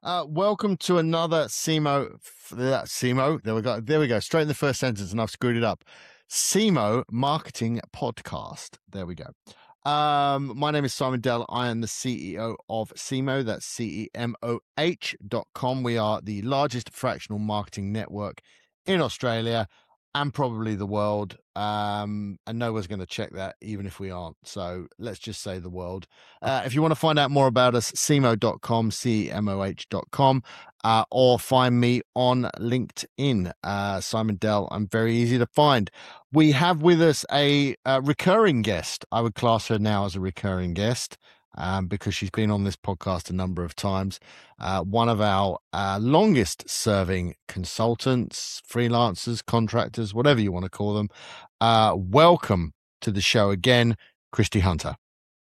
Welcome to another SEMO. There we go. Straight in the first sentence, and I've screwed it up. SEMO Marketing Podcast. There we go. My name is Simon Dell. I am the CEO of SEMO. That's CEMOH.com. We are the largest fractional marketing network in Australia and probably the world. And no one's going to check that, even if we aren't. So let's just say the world. If you want to find out more about us, CEMO.com, CEMOH.com, or find me on LinkedIn, Simon Dell. I'm very easy to find. We have with us a recurring guest. I would class her now as a recurring guest because she's been on this podcast a number of times. One of our longest serving consultants, freelancers, contractors, whatever you want to call them. Welcome to the show again, Christy Hunter.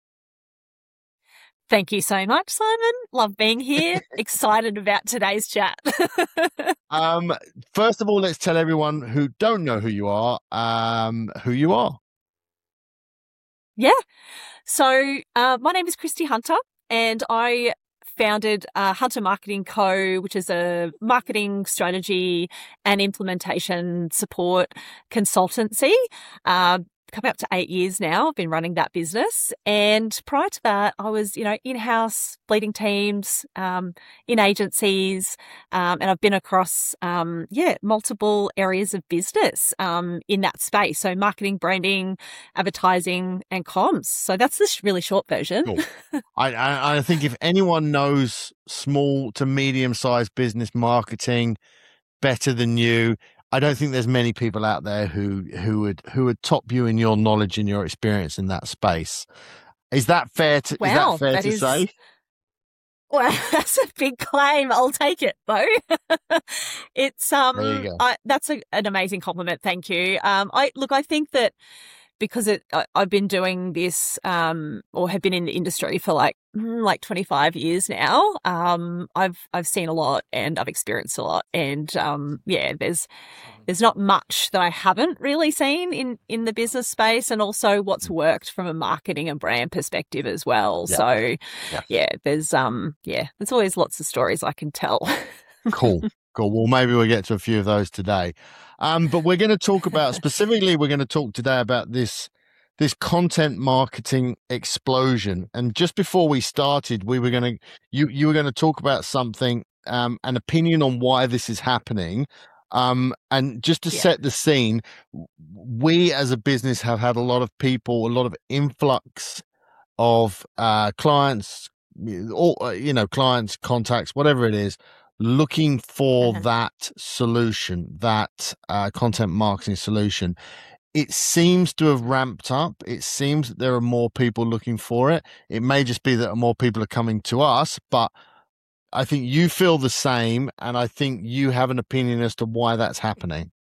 Thank you so much, Simon. Love being here. Excited about today's chat. First of all, let's tell everyone who don't know who you are, who you are. Yeah. So my name is Christy Hunter, and I founded Hunter Marketing Co., which is a marketing strategy and implementation support consultancy. Coming up to 8 years now, I've been running that business. And prior to that, I was, in-house leading teams, in agencies, and I've been across, multiple areas of business in that space. So marketing, branding, advertising, and comms. So that's the really short version. Cool. I think if anyone knows small to medium-sized business marketing better than you, I don't think there's many people out there who would top you in your knowledge and your experience in that space. Is that fair to say? Well, that's a big claim. I'll take it though. It's there you go. That's an amazing compliment. Thank you. I think that because I've been doing this or have been in the industry for like 25 years now. I've seen a lot and I've experienced a lot, and there's not much that I haven't really seen in the business space, and also what's worked from a marketing and brand perspective as well. Yeah. So there's always lots of stories I can tell. Cool. Well, maybe we'll get to a few of those today. But we're going to talk about specifically, today about this content marketing explosion. And just before we started, you were going to talk about something, an opinion on why this is happening. And just to set the scene, we as a business have had a lot of influx of clients, clients, contacts, whatever it is, looking for that solution, that content marketing solution. It seems to have ramped up. It seems that there are more people looking for it. It may just be that more people are coming to us, but I think you feel the same, and I think you have an opinion as to why that's happening.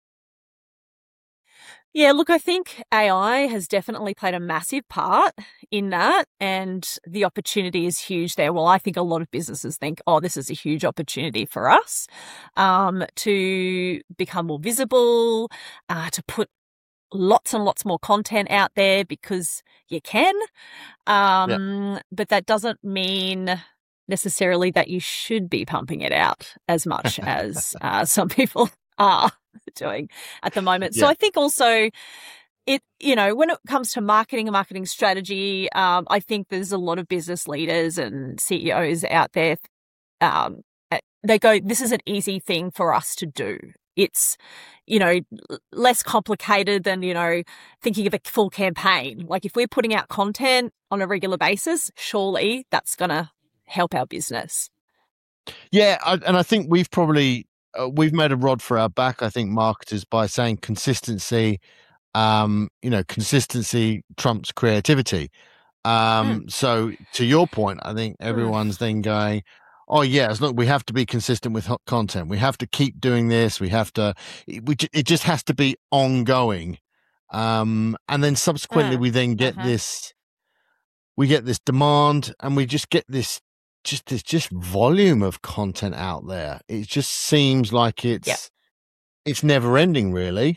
Yeah, look, I think AI has definitely played a massive part in that, and the opportunity is huge there. Well, I think a lot of businesses think, this is a huge opportunity for us to become more visible, to put lots and lots more content out there because you can. But that doesn't mean necessarily that you should be pumping it out as much as some people are doing at the moment. So I think also when it comes to marketing and marketing strategy, I think there's a lot of business leaders and CEOs out there. They go, this is an easy thing for us to do. It's, less complicated than, thinking of a full campaign. Like if we're putting out content on a regular basis, surely that's going to help our business. Yeah. And I think we've probably, we've made a rod for our back, I think, marketers, by saying consistency, consistency trumps creativity. So to your point, I think everyone's then going, look, we have to be consistent with content. We have to keep doing this. It just has to be ongoing. And then subsequently we then get this demand, and we just get this volume of content out there. It just seems like it's never ending, really.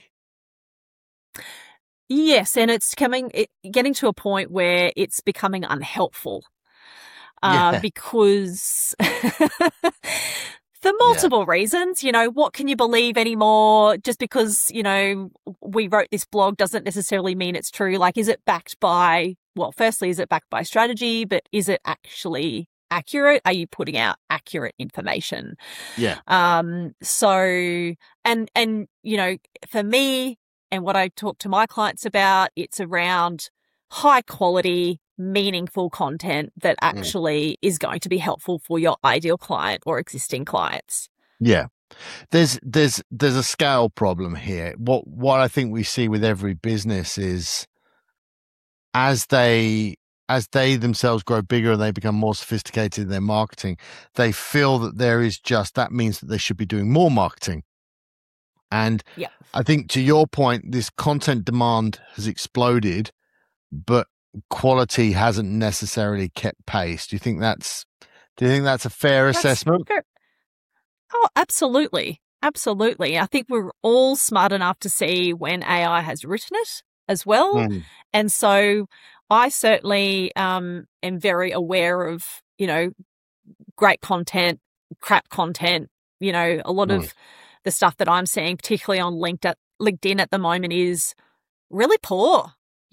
Yes, and it's getting to a point where it's becoming unhelpful. because for multiple reasons, what can you believe anymore? Just because, we wrote this blog doesn't necessarily mean it's true. Like, is it backed by, firstly, is it backed by strategy, but is it actually accurate? Are you putting out accurate information? Yeah. So, and, for me and what I talk to my clients about, it's around high quality, meaningful content that actually is going to be helpful for your ideal client or existing clients. Yeah. There's a scale problem here. What I think we see with every business is as they themselves grow bigger and they become more sophisticated in their marketing, they feel that that means that they should be doing more marketing. And I think, to your point, this content demand has exploded, but quality hasn't necessarily kept pace. Do you think that's a fair assessment? Fair. Oh, absolutely. Absolutely. I think we're all smart enough to see when AI has written it as well. And so I certainly am very aware of, great content, crap content. A lot of the stuff that I'm seeing, particularly on LinkedIn at the moment, is really poor.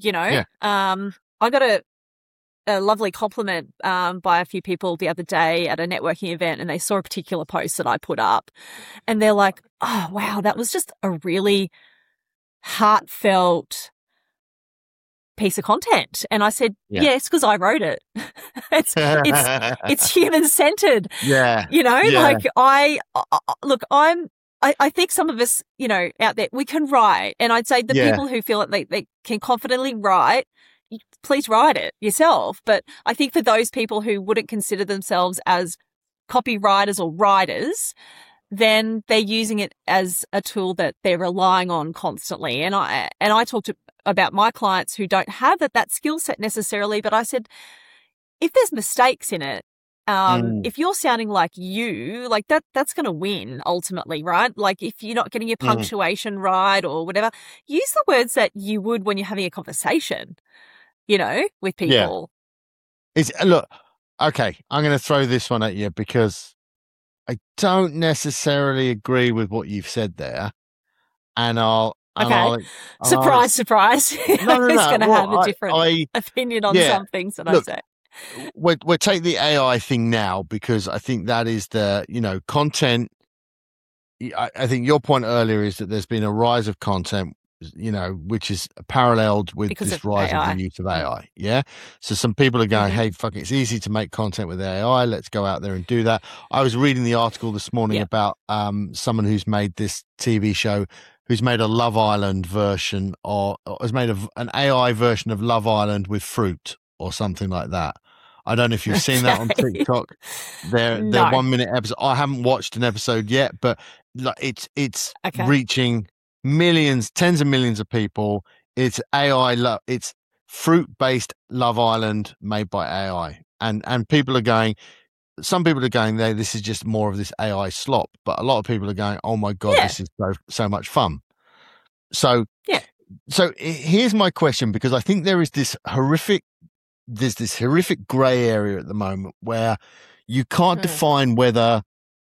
I got a lovely compliment by a few people the other day at a networking event, and they saw a particular post that I put up, and they're like, "Oh, wow, that was just a really heartfelt piece of content." And I said, "Yes, because I wrote it. it's human centered." Yeah. Like I think some of us, out there, we can write. And I'd say the people who feel that they can confidently write, please write it yourself. But I think for those people who wouldn't consider themselves as copywriters or writers, then they're using it as a tool that they're relying on constantly. And I talked about my clients who don't have that skill set necessarily, but I said, if there's mistakes in it, if you're sounding like that's going to win ultimately, right? Like, if you're not getting your punctuation right or whatever, use the words that you would when you're having a conversation, with people. Look, okay, I'm going to throw this one at you because I don't necessarily agree with what you've said there. And surprise. No. Who's going to have a different opinion on some things that I say? We'll take the AI thing now, because I think that is the, content. I think your point earlier is that there's been a rise of content, which is paralleled with this rise of the use of AI. Yeah. So some people are going, hey, fuck, it's easy to make content with AI. Let's go out there and do that. I was reading the article this morning about someone who's made this TV show, who's made a Love Island version, or has made an AI version of Love Island with fruit or something like that. I don't know if you've seen that on TikTok. They're 1 minute episode. I haven't watched an episode yet, but it's reaching millions, tens of millions of people. It's AI. It's fruit-based Love Island made by AI, and people are going. Some people are going there. This is just more of this AI slop, but a lot of people are going, "Oh my god, this is so much fun." So here's my question, because I think there is this horrific gray area at the moment where you can't define whether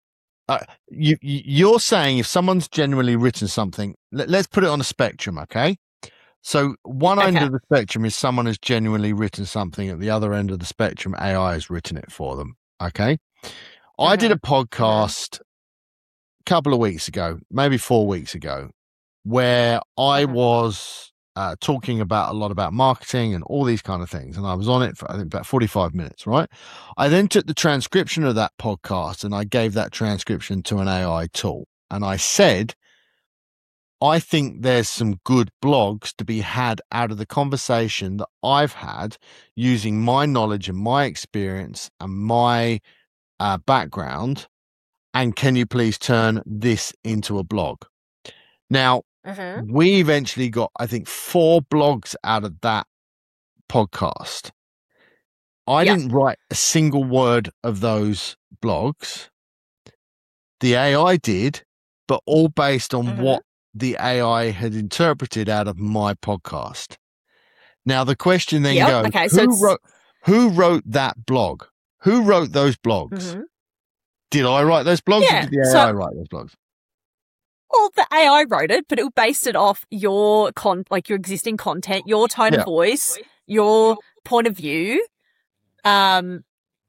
you're saying if someone's genuinely written something. Let's put it on a spectrum, okay? So one end of the spectrum is someone has genuinely written something. At the other end of the spectrum, AI has written it for them. Okay. I did a podcast a couple of weeks ago, maybe 4 weeks ago, where I was talking a lot about marketing and all these kind of things. And I was on it for, I think, about 45 minutes, right? I then took the transcription of that podcast and I gave that transcription to an AI tool. And I said, I think there's some good blogs to be had out of the conversation that I've had using my knowledge and my experience and my background. And can you please turn this into a blog? Now, we eventually got, I think, 4 blogs out of that podcast. I didn't write a single word of those blogs. The AI did, but all based on what the AI had interpreted out of my podcast. Now the question then goes, who wrote that blog? who wrote those blogs? Mm-hmm. Did I write those blogs Yeah. or did the AI write those blogs? Well, the AI wrote it, but it based it off your your existing content, your tone of voice, your point of view, and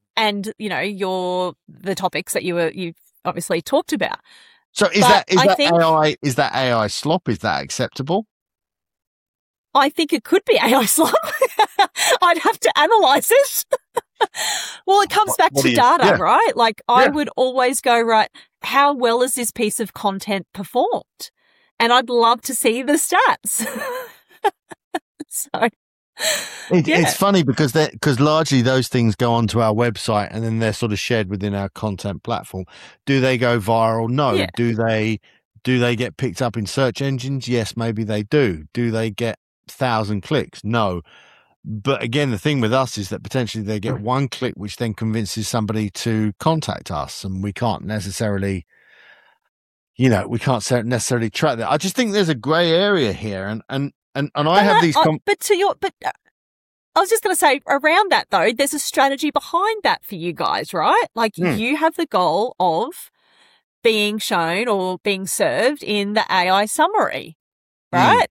the topics that you've obviously talked about. So is that AI slop? Is that acceptable? I think it could be AI slop. I'd have to analyze it. Well, it comes back to data, right? Like I would always go, right, how well has this piece of content performed? And I'd love to see the stats. So it's funny because largely those things go onto our website and then they're sort of shared within our content platform. Do they go viral? No. Yeah. Do they get picked up in search engines? Yes, maybe they do. Do they get 1,000 clicks? No. But again, the thing with us is that potentially they get one click, which then convinces somebody to contact us, and we can't necessarily, track that. I just think there's a grey area here, and I have these. But I was just going to say around that though, there's a strategy behind that for you guys, right? Like you have the goal of being shown or being served in the AI summary, right?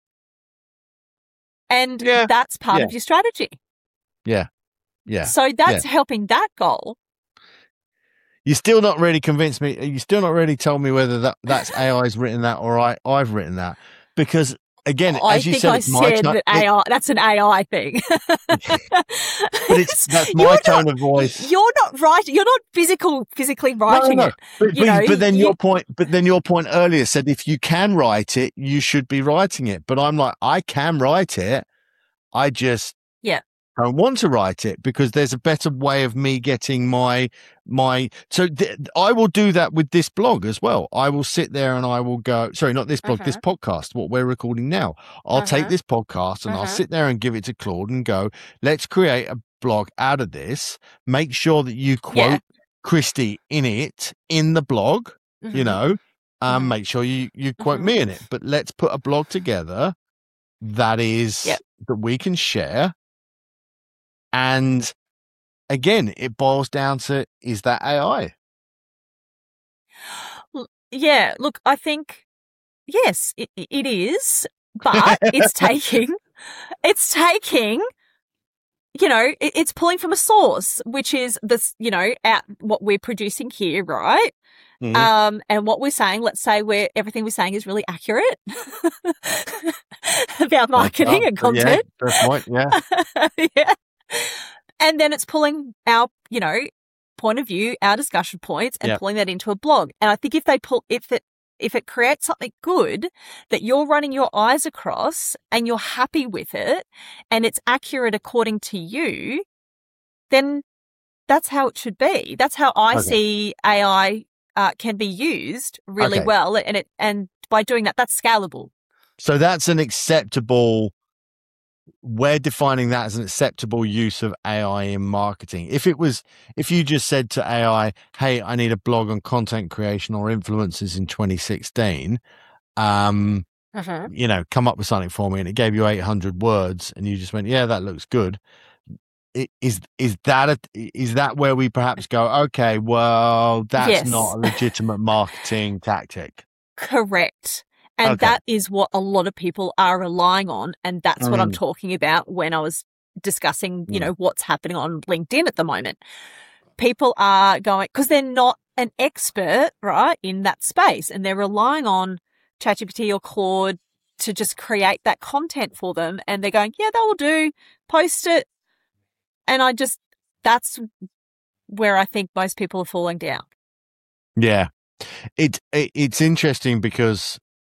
And that's part of your strategy. Yeah. Yeah. So that's helping that goal. You're still not really convinced me. You still not really told me whether that's AI's written that or I've written that. Because again, as you said, that AI, that's an AI thing. But that's my tone of voice. You're not writing. You're not physically writing it. But then your point earlier said if you can write it, you should be writing it. But I'm like, I can write it. I just don't want to write it because there's a better way of me getting my. So I will do that with this blog as well. I will sit there and I will go. Sorry, not this blog. This podcast. What we're recording now. I'll take this podcast and I'll sit there and give it to Claude and go. Let's create a blog out of this. Make sure that you quote Christy in it in the blog. Make sure you quote me in it. But let's put a blog together that is that we can share. And again, it boils down to, is that AI? Yeah, look, I think, yes, it is, but it's taking, it's pulling from a source, which is this, at what we're producing here, right? Mm-hmm. And what we're saying, let's say everything we're saying is really accurate about marketing and content. Yeah, fair point, yeah. And then it's pulling our, point of view, our discussion points and pulling that into a blog. And I think if it creates something good that you're running your eyes across and you're happy with it and it's accurate according to you, then that's how it should be. That's how I see AI can be used really well. And by doing that, that's scalable. So that's an acceptable. We're defining that as an acceptable use of AI in marketing. If you just said to AI, hey, I need a blog on content creation or influencers in 2016, come up with something for me, and it gave you 800 words and you just went, yeah, that looks good. Is that where we perhaps go, okay, well, that's not a legitimate marketing tactic? Correct. And that is what a lot of people are relying on. And that's what I'm talking about when I was discussing, what's happening on LinkedIn at the moment. People are going, because they're not an expert, right, in that space. And they're relying on ChatGPT or Claude to just create that content for them. And they're going, yeah, that will do. Post it. And that's where I think most people are falling down. Yeah. It's interesting because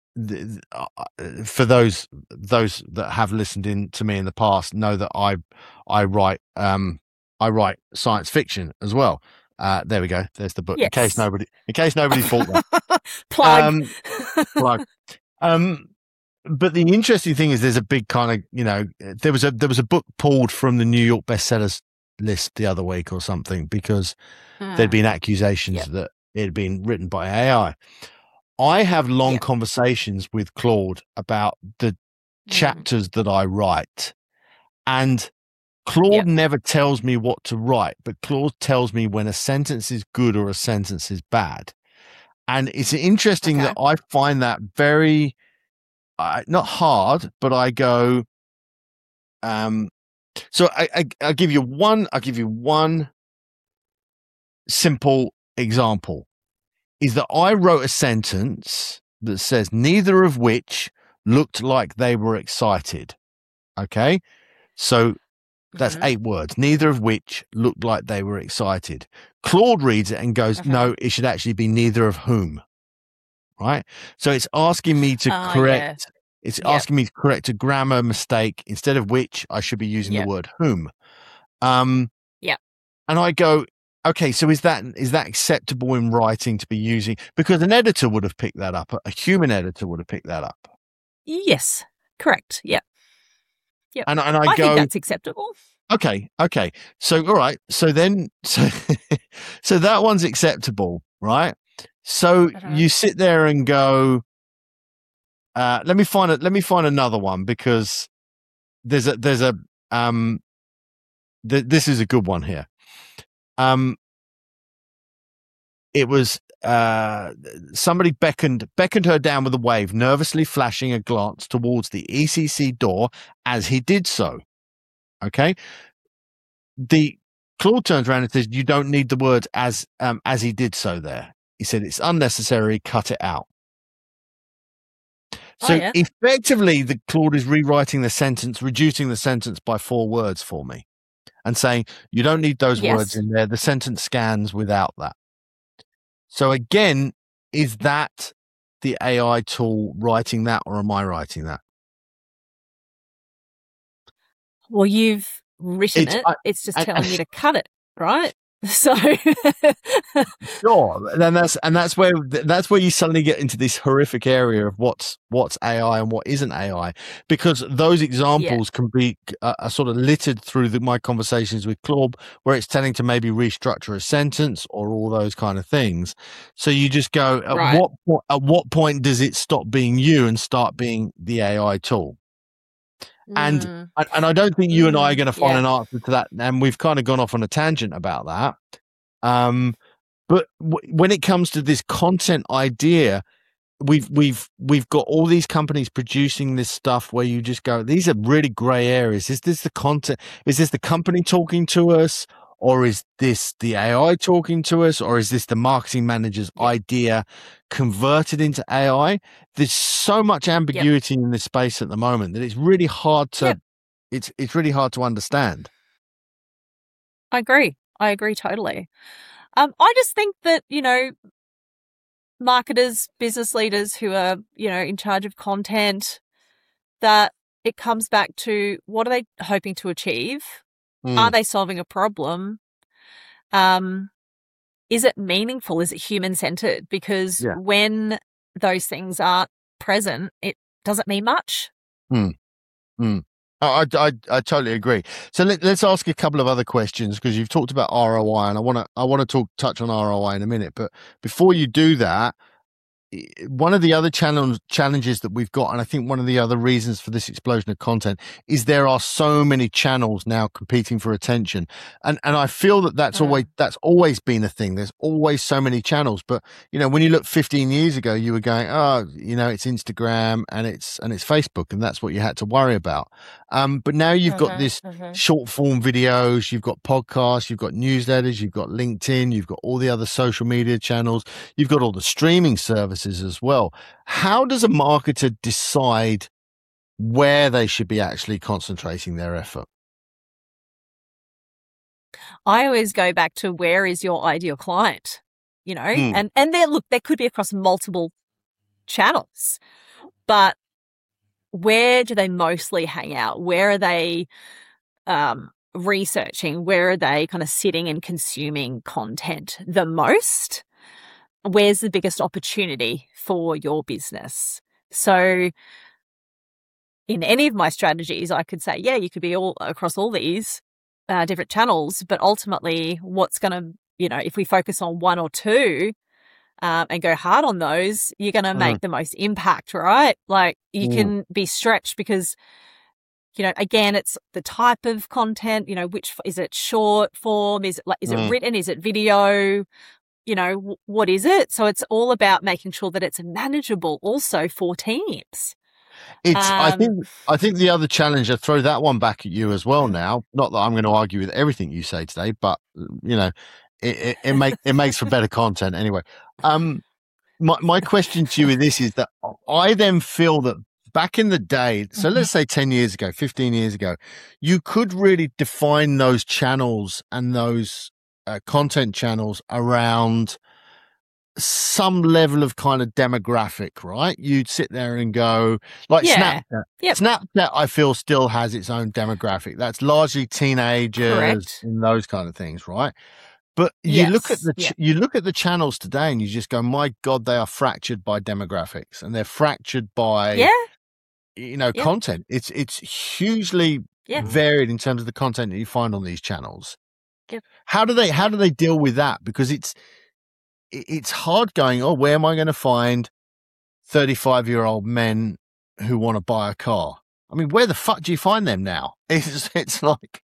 for those that have listened in to me in the past know that I write science fiction as well. There we go. There's the book. Yes. In case nobody thought that. Plug. Plug. But the interesting thing is there's a big kind of, there was a book pulled from the New York bestsellers list the other week or something because there'd been accusations that it had been written by AI. I have long conversations with Claude about the chapters that I write. And Claude never tells me what to write, but Claude tells me when a sentence is good or a sentence is bad. And it's interesting that I find that very, not hard, but I go, so I'll give you one simple example, is that I wrote a sentence that says neither of which looked like they were excited. Okay. So that's 8 words, neither of which looked like they were excited. Claude reads it and goes, no, it should actually be neither of whom. Right. So it's asking me to correct. It's asking me to correct a grammar mistake. Instead of which, I should be using the word whom. And I go, okay, so is that acceptable in writing to be using? Because an editor would have picked that up. A human editor would have picked that up. Yes, correct. Yep. And I go, think that's acceptable. Okay. So, all right. So then, so that one's acceptable, right? So you sit there and go, let me find another one, because this is a good one here. It was somebody beckoned her down with a wave, nervously flashing a glance towards the ECC door as he did so. Okay. The Claude turns around and says, you don't need the words as he did so there. He said, it's unnecessary, cut it out. So effectively, the Claude is rewriting the sentence, reducing the sentence by 4 words for me and saying, you don't need those words in there. The sentence scans without that. So again, is that the AI tool writing that, or am I writing that? Well, you've written it's just telling you to cut it, right? So sure. Then that's where you suddenly get into this horrific area of what's AI and what isn't AI, because those examples can be sort of littered through my conversations with Claude, where it's telling to maybe restructure a sentence or all those kind of things. So you just go, at what point does it stop being you and start being the AI tool? And I don't think you and I are going to find an answer to that. And we've kind of gone off on a tangent about that. But when it comes to this content idea, we've got all these companies producing this stuff where you just go, these are really gray areas. Is this the content? Is this the company talking to us? Or is this the AI talking to us? Or is this the marketing manager's idea converted into AI? There's so much ambiguity in this space at the moment that it's really hard to it's really hard to understand. I agree totally. I just think that, marketers, business leaders who are, in charge of content, that it comes back to, what are they hoping to achieve? Are they solving a problem? Is it meaningful? Is it human-centered? Because when those things aren't present, it doesn't mean much. I totally agree. So let's ask a couple of other questions, because you've talked about ROI, and I want to touch on ROI in a minute. But before you do that, one of the other challenges that we've got, and I think one of the other reasons for this explosion of content, is there are so many channels now competing for attention, and I feel that's always been a thing. There's always so many channels, but when you look 15 years ago, you were going, it's Instagram and it's Facebook, and that's what you had to worry about. But now you've got this short form videos, you've got podcasts, you've got newsletters, you've got LinkedIn, you've got all the other social media channels, you've got all the streaming services as well. How does a marketer decide where they should be actually concentrating their effort? I always go back to, where is your ideal client? And there could be across multiple channels, but where do they mostly hang out? Where are they researching? Where are they kind of sitting and consuming content the most? Where's the biggest opportunity for your business? So in any of my strategies, I could say, you could be all across all these different channels, but ultimately what's going to, if we focus on one or two and go hard on those, you're going to make the most impact, right? Like, you can be stretched, because again, it's the type of content, which is it short form? Is it written? Is it video? What is it? So it's all about making sure that it's manageable also for teams. I think the other challenge, I throw that one back at you as well now. Not that I'm going to argue with everything you say today, but it makes for better content anyway. My question to you with this is that I then feel that back in the day, so let's say 10 years ago, 15 years ago, you could really define those channels and those content channels around some level of kind of demographic, right? You'd sit there and go, like Snapchat. Yep. Snapchat, I feel, still has its own demographic. That's largely teenagers. Correct. And those kind of things, right? But you look at the channels today and you just go, my God, they are fractured by demographics, and they're fractured by content. It's hugely varied in terms of the content that you find on these channels. Yep. How do they deal with that? Because it's hard going, where am I going to find 35-year-old men who want to buy a car? I mean, where the fuck do you find them now? It's like,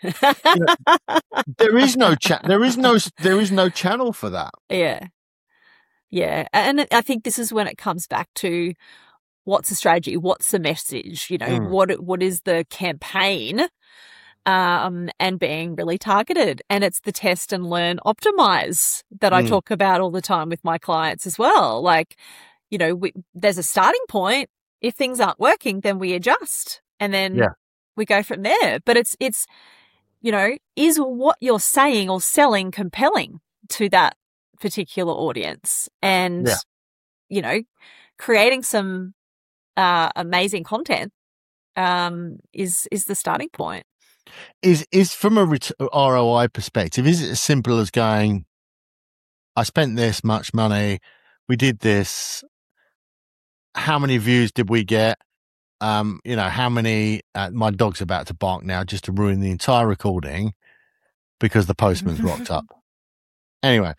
there is no channel for that. Yeah. Yeah. And I think this is when it comes back to what's the strategy? What's the message? What is the campaign? And being really targeted. And it's the test and learn, optimize that I talk about all the time with my clients as well. Like, there's a starting point. If things aren't working, then we adjust and then we go from there. But it's, is what you're saying or selling compelling to that particular audience? And, creating some amazing content is the starting point. Is from a ROI perspective, is it as simple as going, I spent this much money, we did this, how many views did we get? How many, my dog's about to bark now just to ruin the entire recording because the postman's rocked up. Anyway,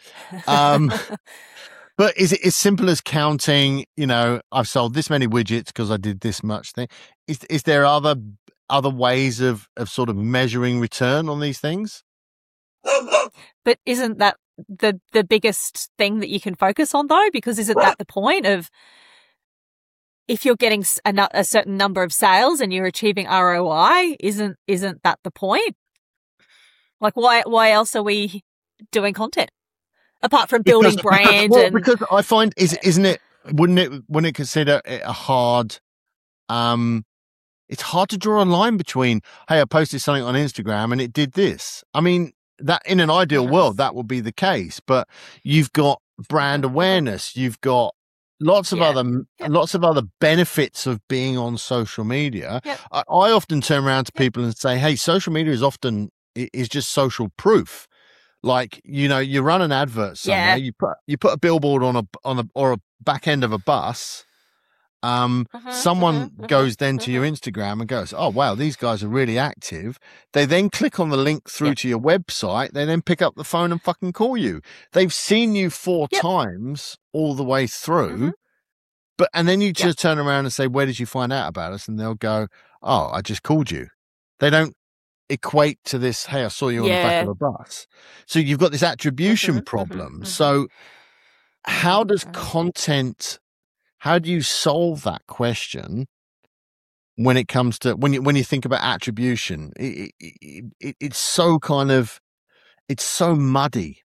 but is it as simple as counting, I've sold this many widgets because I did this much thing? Is there other ways of sort of measuring return on these things? But isn't that the biggest thing that you can focus on, though? Because isn't that the point of, if you're getting a certain number of sales and you're achieving ROI, isn't that the point? Like, why else are we doing content apart from building brand? Because I find, wouldn't it consider it a hard, it's hard to draw a line between, hey, I posted something on Instagram and it did this. I mean, that in an ideal world, that would be the case, but you've got brand awareness. You've got lots of other benefits of being on social media. Yep. I often turn around to people and say, hey, social media is just social proof. Like, you run an advert somewhere, you put a billboard or a back end of a bus. Someone goes then to your Instagram and goes, oh, wow, these guys are really active. They then click on the link through to your website. They then pick up the phone and fucking call you. They've seen you 4 times all the way through. And then you just turn around and say, where did you find out about us? And they'll go, oh, I just called you. They don't equate to this, hey, I saw you on the back of a bus. So you've got this attribution problem. So how does how do you solve that question when it comes to, when you think about attribution? It's so it's so muddy.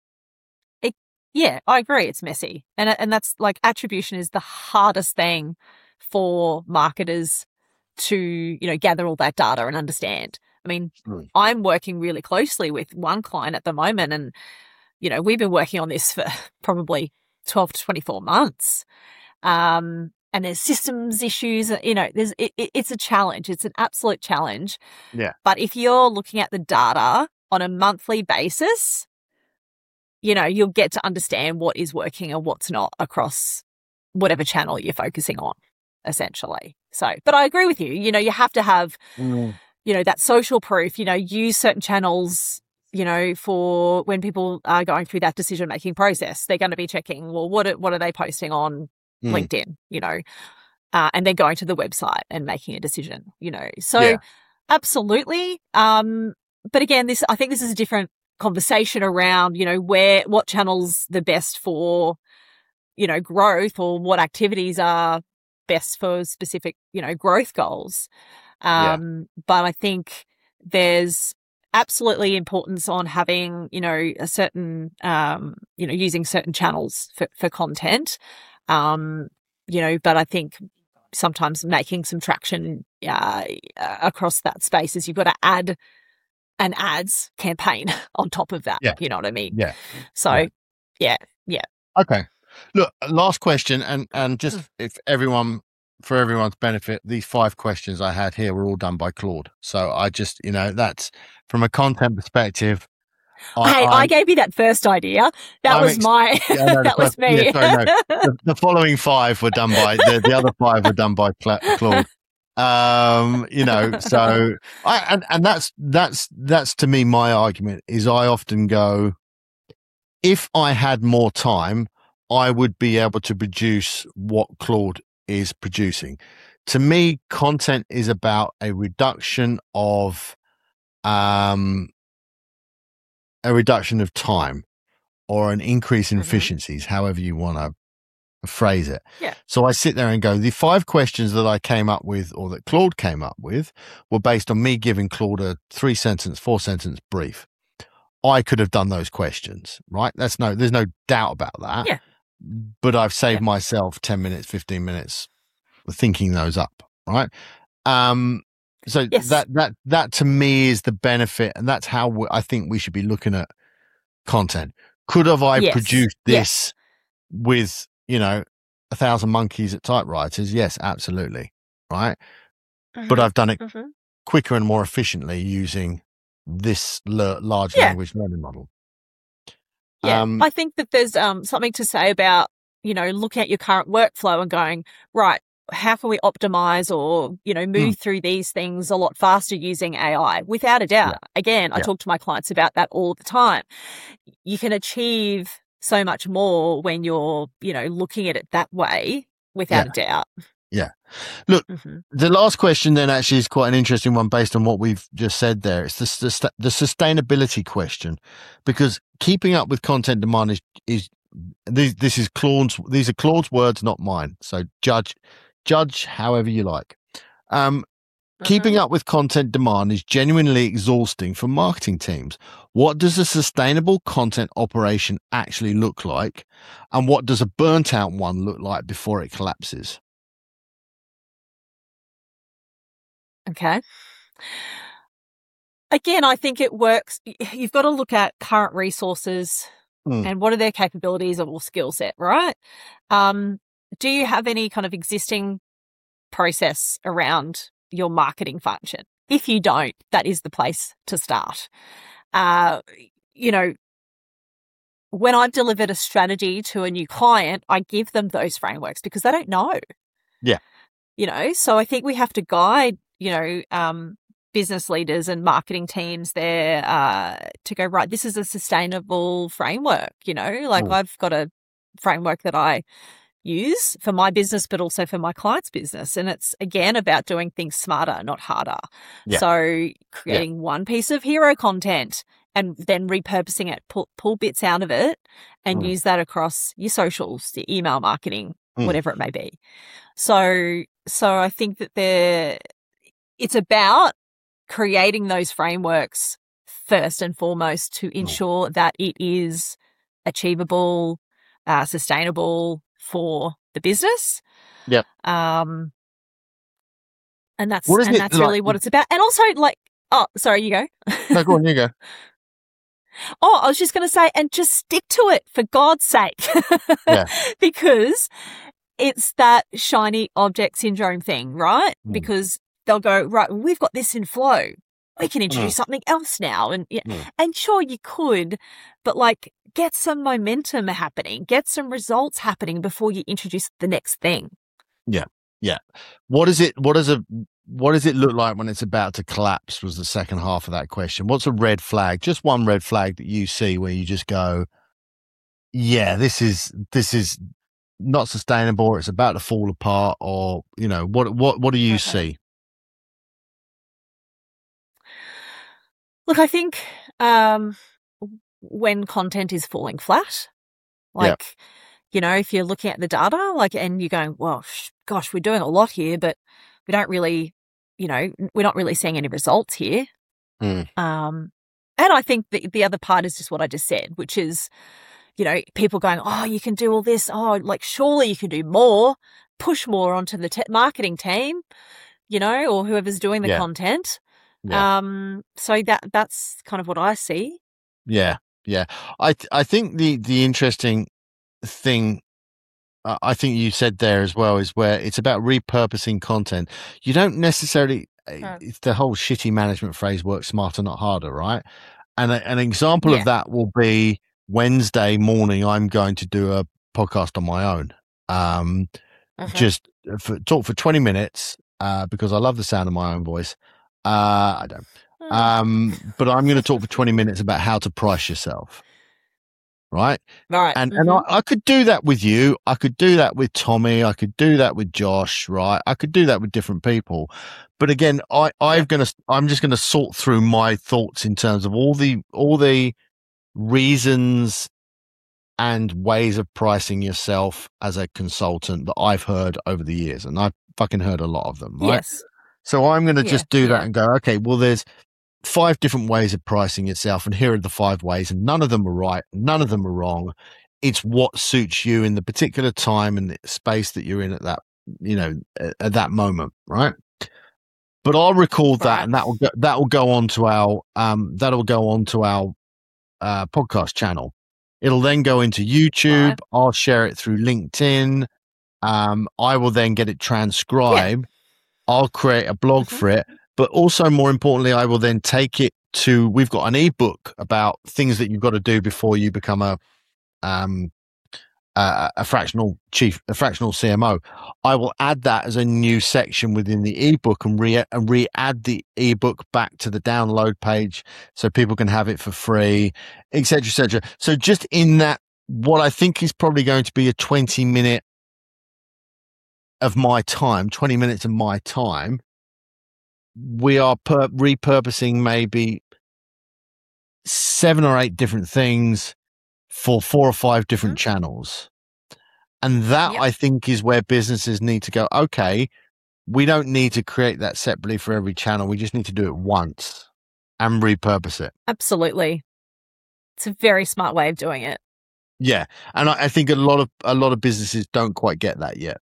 I agree. It's messy. And that's like, attribution is the hardest thing for marketers to, gather all that data and understand. I mean, I'm working really closely with one client at the moment, and, we've been working on this for probably 12 to 24 months. And there's systems issues, it's a challenge. It's an absolute challenge. Yeah. But if you're looking at the data on a monthly basis, you'll get to understand what is working and what's not across whatever channel you're focusing on, essentially. So, but I agree with you. You have to have, that social proof, use certain channels, for when people are going through that decision-making process. They're going to be checking, well, what are they posting on LinkedIn, and then going to the website and making a decision, So absolutely. But again, I think this is a different conversation around, what channels the best for, growth, or what activities are best for specific, growth goals. But I think there's absolutely importance on having, a certain, using certain channels for content. But I think sometimes making some traction across that space is you've got to add an ads campaign on top of that. Yeah. You know what I mean? Yeah. So, yeah. Okay. Look, last question, and just for everyone's benefit, these 5 questions I had here were all done by Claude. So I just, that's from a content perspective. I gave you that first idea. That was that was me. Yeah, sorry, no. The following 5 were done by the other 5 were done by Claude. So that's to me, my argument is I often go, if I had more time, I would be able to produce what Claude is producing. To me, content is about a reduction of time or an increase in efficiencies, however you want to phrase it. Yeah. So I sit there and go, the 5 questions that I came up with, or that Claude came up with, were based on me giving Claude a 3-sentence, 4-sentence brief. I could have done those questions, right? There's no doubt about that. Yeah. But I've saved myself 10 minutes, 15 minutes thinking those up, right? So that to me is the benefit, and that's how I think we should be looking at content. Could have I produced this with 1,000 monkeys at typewriters? Yes, absolutely, right? But I've done it quicker and more efficiently using this large language learning model. Yeah, I think that there's something to say about, looking at your current workflow and going, right, how can we optimize or, move through these things a lot faster using AI? Without a doubt. Yeah. Again, I talk to my clients about that all the time. You can achieve so much more when you're, looking at it that way, without a doubt. Yeah. Look, the last question then actually is quite an interesting one based on what we've just said there. It's the sustainability question, because keeping up with content demand is these are Claude's words, not mine. So judge however you like. Keeping up with content demand is genuinely exhausting for marketing teams. What does a sustainable content operation actually look like? And what does a burnt out one look like before it collapses? Okay. Again, I think it works. You've got to look at current resources and what are their capabilities or skill set, right? Do you have any kind of existing process around your marketing function? If you don't, that is the place to start. When I've delivered a strategy to a new client, I give them those frameworks because they don't know. Yeah. So I think we have to guide business leaders and marketing teams there to go, right, this is a sustainable framework, I've got a framework that I use for my business, but also for my client's business. And it's, again, about doing things smarter, not harder. Yeah. So creating one piece of hero content and then repurposing it, pull bits out of it and use that across your socials, your email marketing, whatever it may be. So I think that it's about creating those frameworks first and foremost to ensure that it is achievable, sustainable for the business. Yep. And that's really what it's about. And also, sorry, you go. No, go on, you go. Oh, I was just going to say, and just stick to it for God's sake. Yeah. Because it's that shiny object syndrome thing, right? Because they'll go, right, we've got this in flow. We can introduce something else now. And sure, you could, but get some momentum happening, get some results happening before you introduce the next thing. Yeah. Yeah. What does it look like when it's about to collapse was the second half of that question. What's a red flag? Just one red flag that you see where you just go, yeah, this is not sustainable, or it's about to fall apart, or, what do you see? Look, I think when content is falling flat, like, you know, if you're looking at the data, like, and you're going, well, gosh, we're doing a lot here, but we don't really, you know, we're not really seeing any results here. And I think the other part is just what I just said, which is, you know, people going, oh, you can do all this. Oh, like, surely you can do more, push more onto the marketing team, you know, or whoever's doing the content. So that's kind of what I see. Yeah. I think the interesting thing, I think you said there as well, is where it's about repurposing content. You don't necessarily, it's the whole shitty management phrase, work smarter, not harder, right? And an example of that will be Wednesday morning, I'm going to do a podcast on my own. Just talk for 20 minutes because I love the sound of my own voice. I don't. But I'm going to talk for 20 minutes about how to price yourself. Right. And I could do that with you. I could do that with Tommy. I could do that with Josh. Right. I could do that with different people. But again, I'm just going to sort through my thoughts in terms of all the reasons and ways of pricing yourself as a consultant that I've heard over the years. And I've fucking heard a lot of them. Right. Yes. So I'm going to just do that and go, okay, well, there's 5 different ways of pricing yourself, and here are the 5 ways, and none of them are right, none of them are wrong. It's what suits you in the particular time and the space that you're in at that, you know, at that moment, right? But I'll record that, and that will go onto our podcast channel. It'll then go into YouTube. Right. I'll share it through LinkedIn. I will then get it transcribed. I'll create a blog for it. But also, more importantly, I will then take it to, we've got an ebook about things that you've got to do before you become a fractional CMO. I will add that as a new section within the ebook and re-add the ebook back to the download page so people can have it for free, etc., etc. So just in that, what I think is probably going to be a 20 minutes of my time, we are repurposing maybe 7 or 8 different things for 4 or 5 different channels. And that I think is where businesses need to go, okay, we don't need to create that separately for every channel. We just need to do it once and repurpose it. Absolutely. It's a very smart way of doing it. Yeah. And I think a lot of businesses don't quite get that yet.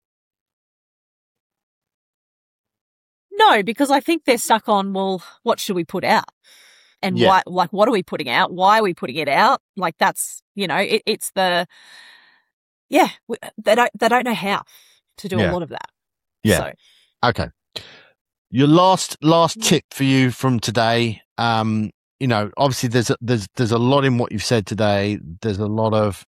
No, because I think they're stuck on, well, what should we put out? And why, like, what are we putting out? Why are we putting it out? Like, that's, you know, it's the, they don't know how to do a lot of that. Yeah. So. Okay. Your last tip for you from today, you know, obviously there's a lot in what you've said today. There's a lot of,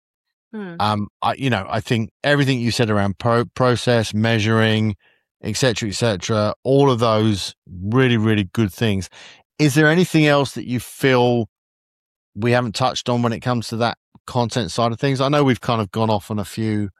I think everything you said around process, measuring, et cetera, all of those really, really good things. Is there anything else that you feel we haven't touched on when it comes to that content side of things? I know we've kind of gone off on a few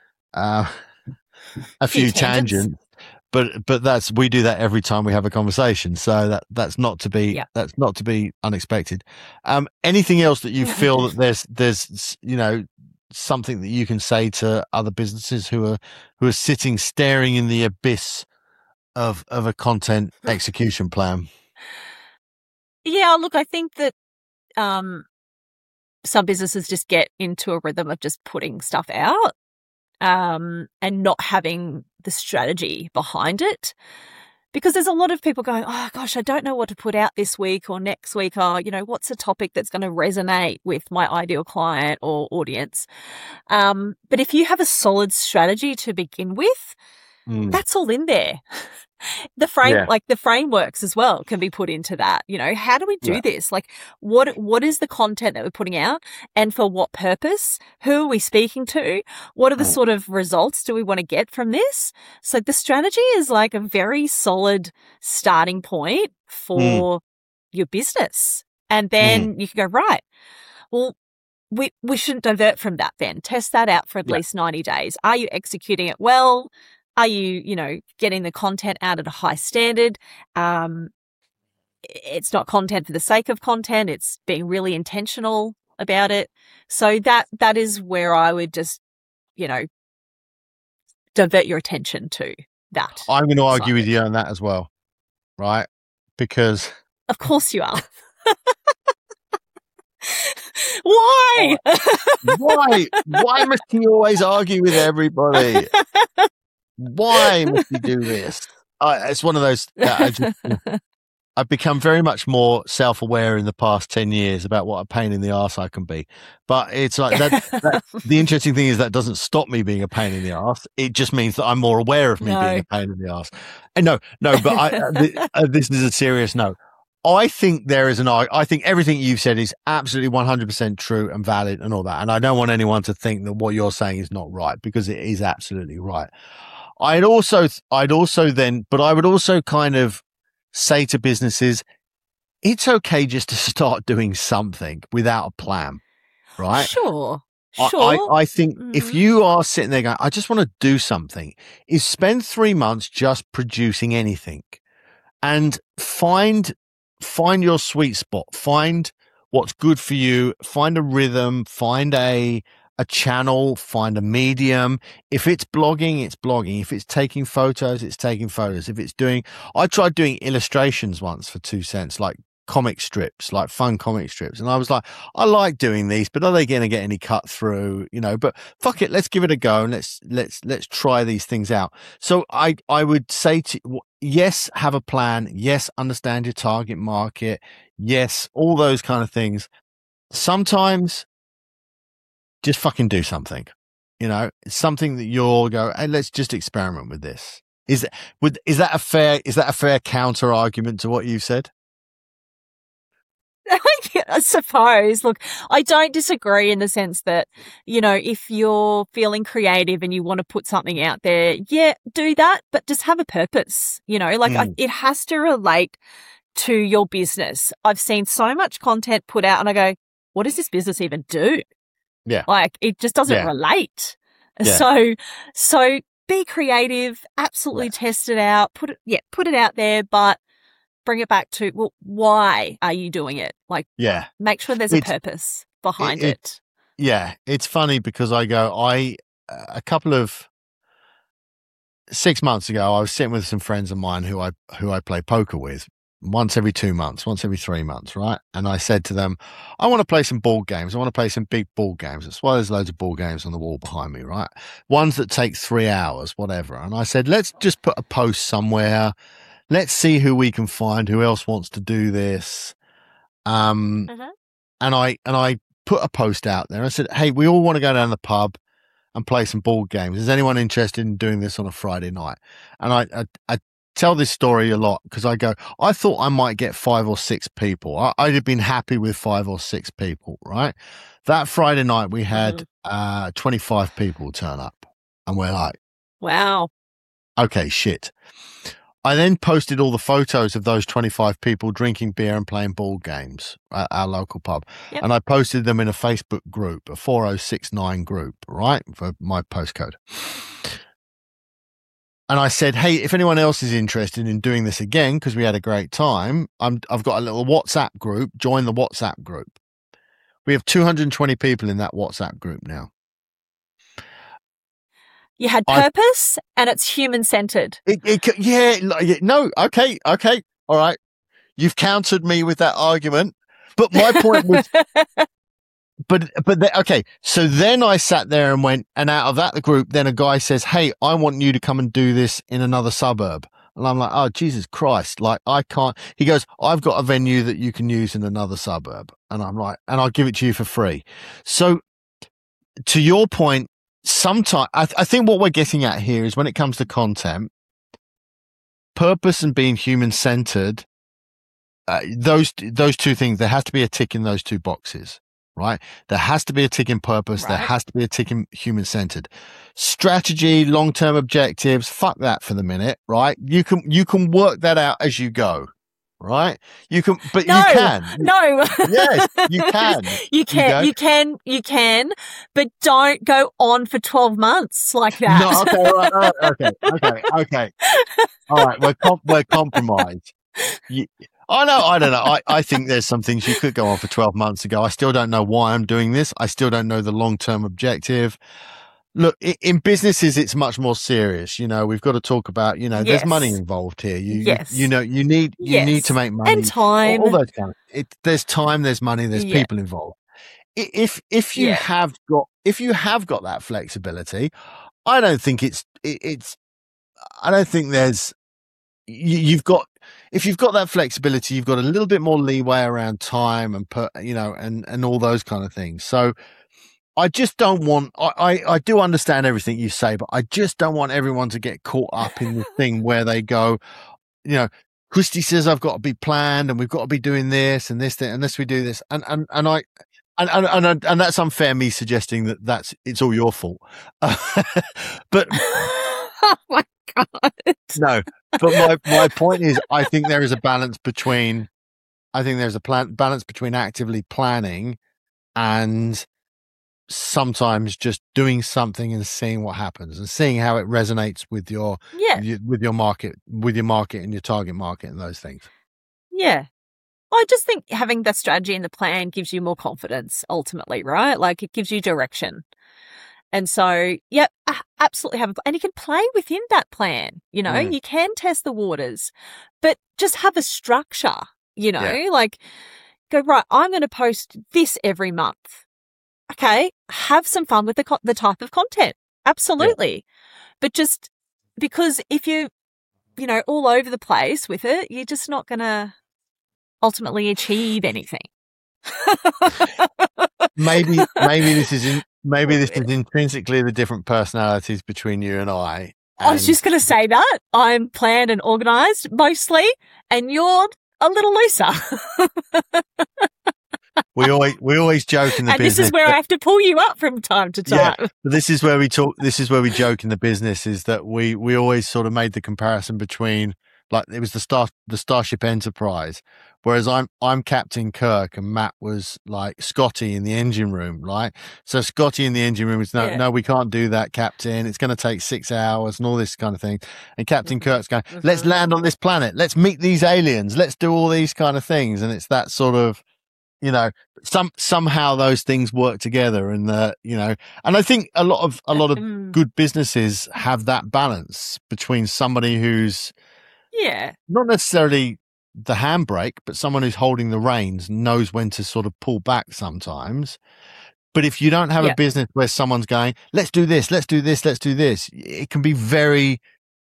tangents, but we do that every time we have a conversation. So that's not to be unexpected. Anything else that you feel that there's you know, something that you can say to other businesses who are sitting staring in the abyss of a content execution plan? Yeah, look, I think that some businesses just get into a rhythm of just putting stuff out and not having the strategy behind it. Because there's a lot of people going, oh, gosh, I don't know what to put out this week or next week. Or, you know, what's a topic that's going to resonate with my ideal client or audience? But if you have a solid strategy to begin with, that's all in there. The frameworks as well can be put into that. You know, how do we do this? Like, what is the content that we're putting out, and for what purpose? Who are we speaking to? What are the sort of results do we want to get from this? So the strategy is like a very solid starting point for your business, and then you can go, right, well, we shouldn't divert from that. Then test that out for at least 90 days. Are you executing it well? Are you, you know, getting the content out at a high standard? it's not content for the sake of content. It's being really intentional about it. So that is where I would just, divert your attention to that. I'm going to argue with you on that as well, right? Because of course you are. Why? Why must you always argue with everybody? Why must you do this? It's one of those that I've become very much more self-aware in the past 10 years about what a pain in the arse I can be. But it's like that the interesting thing is that doesn't stop me being a pain in the arse. It just means that I'm more aware of me being a pain in the arse. And no, but this is a serious no. I think I think everything you've said is absolutely 100% true and valid and all that. And I don't want anyone to think that what you're saying is not right, because it is absolutely right. I would also kind of say to businesses, it's okay just to start doing something without a plan, right? Sure. I think if you are sitting there going, I just want to do something, is spend 3 months just producing anything and find your sweet spot, find what's good for you, find a rhythm, find a channel, find a medium. If it's blogging, it's blogging. If it's taking photos, it's taking photos. I tried doing illustrations once for 2 cents, like comic strips, like fun comic strips. And I was like, I like doing these, but are they going to get any cut through? But fuck it, let's give it a go and let's try these things out. So I would say yes, have a plan. Yes, understand your target market. Yes, all those kind of things. Sometimes just fucking do something, something that you'll go, hey, let's just experiment with this. Is that a fair counter argument to what you said? I suppose. Look, I don't disagree in the sense that, if you're feeling creative and you want to put something out there, yeah, do that, but just have a purpose, it has to relate to your business. I've seen so much content put out and I go, what does this business even do? Yeah. It just doesn't relate. Yeah. So be creative, absolutely test it out, put it out there, but bring it back to, well, why are you doing it? Make sure there's a purpose behind it. Yeah. It's funny because a couple of 6 months ago, I was sitting with some friends of mine who I play poker with once every 2 months, once every 3 months, right? And I said to them, I want to play some board games. I want to play some big board games. That's why there's loads of board games on the wall behind me, right? Ones that take 3 hours, whatever. And I said, let's just put a post somewhere. Let's see who we can find, who else wants to do this. And I put a post out there. I said, hey, we all want to go down the pub and play some board games. Is anyone interested in doing this on a Friday night? And I tell this story a lot because I thought I might get 5 or 6 people. I'd have been happy with 5 or 6 people, right? That Friday night we had 25 people turn up and we're like, wow. Okay, shit. I then posted all the photos of those 25 people drinking beer and playing board games at our local pub. Yep. And I posted them in a Facebook group, a 4069 group, right? For my postcode. And I said, hey, if anyone else is interested in doing this again, because we had a great time, I've got a little WhatsApp group. Join the WhatsApp group. We have 220 people in that WhatsApp group now. You had purpose and it's human-centered. No, okay. All right. You've countered me with that argument. But my point was, okay. So then I sat there and went, and out of that group, then a guy says, hey, I want you to come and do this in another suburb. And I'm like, oh, Jesus Christ. Like, I can't. He goes, I've got a venue that you can use in another suburb. And I'm like, and I'll give it to you for free. So to your point, sometimes I think what we're getting at here is when it comes to content, purpose and being human-centered, those two things, there has to be a tick in those two boxes, right? There has to be a tick in purpose. Right. There has to be a tick in human-centered. Strategy, long-term objectives, fuck that for the minute, right? You can work that out as you go. Right? You can. No. Yes, you can. You can, but don't go on for 12 months like that. No, okay. All right, we're compromised. I don't know. I think there's some things you could go on for 12 months ago. I still don't know why I'm doing this. I still don't know the long-term objective. Look, in businesses, it's much more serious. You know, we've got to talk about, you know, there's money involved here. You know, you need to make money. And time. All those kind of, there's time, there's money, there's people involved. If you have got that flexibility, I don't think I don't think there's, if you've got that flexibility, you've got a little bit more leeway around time and all those kind of things. So I just don't want, I do understand everything you say, but I just don't want everyone to get caught up in the thing where they go, you know, Christy says I've got to be planned and we've got to be doing this and this thing, unless we do this. And that's unfair, me suggesting that it's all your fault. But oh my God. No, but my point is, I think there is a balance between, balance between actively planning and sometimes just doing something and seeing what happens and seeing how it resonates with your market and your target market and those things. Yeah. I just think having the strategy and the plan gives you more confidence ultimately, right? Like it gives you direction. And so, yeah, absolutely and you can play within that plan, you know, you can test the waters, but just have a structure, you know, like go, right, I'm going to post this every month. Okay, have some fun with the type of content. Absolutely. But just because if you know, all over the place with it, you're just not going to ultimately achieve anything. Maybe this is intrinsically the different personalities between you and I. I was just going to say that. I'm planned and organised mostly, and you're a little looser. We always joke in the business. And this is where I have to pull you up from time to time. Yeah, but this is where we joke in the business, is that we always sort of made the comparison between, like, it was the Starship Enterprise, whereas I'm Captain Kirk and Matt was like Scotty in the engine room, right? So Scotty in the engine room is no, we can't do that, Captain. It's going to take 6 hours and all this kind of thing. And Captain Kirk's going, let's land on this planet. Let's meet these aliens. Let's do all these kind of things. And it's that sort of, you know, somehow those things work together, and you know, and I think a lot of good businesses have that balance between somebody who's not necessarily the handbrake, but someone who's holding the reins, knows when to sort of pull back sometimes. But if you don't have a business where someone's going, let's do this, let's do this, let's do this, it can be very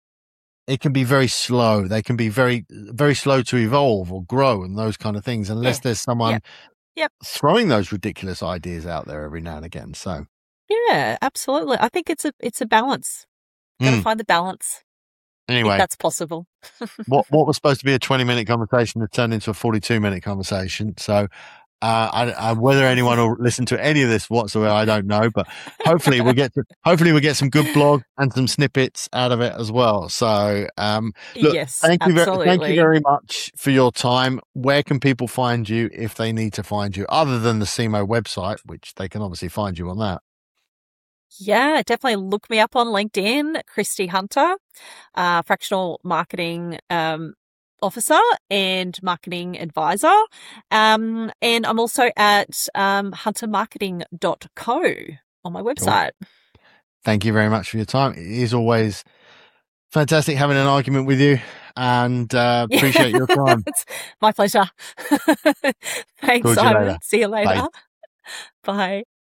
slow. They can be very, very slow to evolve or grow and those kind of things, unless there's someone throwing those ridiculous ideas out there every now and again. So yeah, absolutely. I think it's a balance. Got to find the balance. Anyway, that's possible. what was supposed to be a 20-minute conversation has turned into a 42-minute conversation. So whether anyone will listen to any of this whatsoever, I don't know, but hopefully we'll get some good blog and some snippets out of it as well. So, look, thank you very much for your time. Where can people find you if they need to find you, other than the CMO website, which they can obviously find you on that? Yeah, definitely look me up on LinkedIn, Christy Hunter, fractional marketing officer and marketing advisor. And I'm also at huntermarketing.co on my website. Cool. Thank you very much for your time. It is always fantastic having an argument with you, and appreciate your time. It's my pleasure. Thanks, Simon. See you later. Bye. Bye.